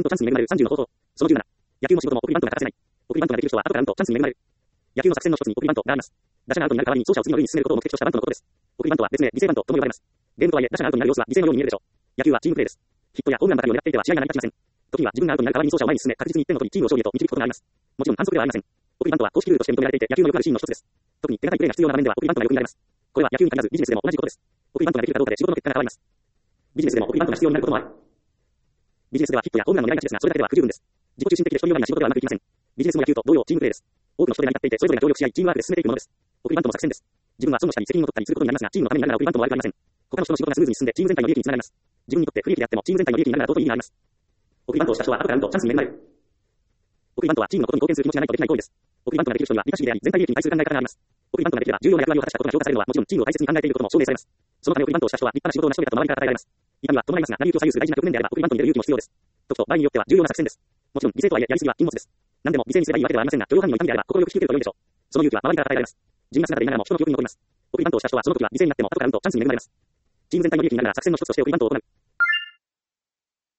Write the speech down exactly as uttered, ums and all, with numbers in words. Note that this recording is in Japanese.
とチャンスに恵まれるさんじゅうの方法。そのじゅうなな。野球の仕事も送りバントが欠かせない。送りバントができる人は後から打とチャンスに恵まれる。野球の作戦の一つに送りバントがあります。打者がアウトになる代わりに走者を次の塁に進めることを目的としたバントのことです。送りバントは別名犠牲バントとも呼ばれます。ゲームとはいえ打者がアウトになる様子は犠牲のように見えるでしょう。野球はチームプレーです。ヒットやホームランばかりを狙っていては試合が成り立ちません。時には自分がアウトになる代わりに走者を前に進め確実にいってんを取りチームを勝利へと導くことがあります。もちろん反則ではありません。送りバントは公式ルールとして認められていて野球のよくあるシーンの一つです。特に手堅いプレーが必要な場面では送りバントがよく見られます。これは野球に限らずビジネスでも同じことです。送りバントができるかどうかで仕事の結果が変わります。ビジネスでも送りバントが必要になることもある。ビジネスではヒットやホームランの狙いがちですが、それだけでは不十分です。自己中心的で一人よがりな仕事ではうまくいきません。ビジネスも野球と同様チームプレーです。多くの人で成り立っていて、それぞれが協力し合い、チームワークで進めていくものです。送りバントも作戦です。自分はその下に責任を取ったりすることになりますが、チームのためになるなら送りバントも悪くありません。他の人の仕事がスムーズに進んで、チーム全体の利益につながります。自分にとって不利益であっても、チーム全体の利益になるなら尊い意味があります。送りバントをした人は後から打とチャンスに恵まれる。送りバントはチームのことに貢献する気持ちがないとできない行為です。送りバントができる人には利他主義であり、全体利益に対する考え方があります。送りバントができれば重要な役割を果たしたことが評価されるのはもちろんチームを大切に考えていることも証明されます。そのため送りバントをした人は立派な仕事を成し遂げたと周りから称えられます。痛みは伴いますが、成り行きを左右する大事な局面であれば送りバントに入れる勇気も必要です。時と場合によっては重要な作戦です。もちろん犠牲とはいえやりすぎは禁物です。何でも犠牲にすればいいわけではありませんが、許容範囲の痛みであれば心よく引き受けると良いでしょう。その勇気は周りから与えられます。地味な姿でいながらも人の記憶に残ります。送りバントをした人はその時は犠牲になっても後から打とチャンスに恵まれます。チーム全体の利益になるなら作戦の一つとして送りバントを行う。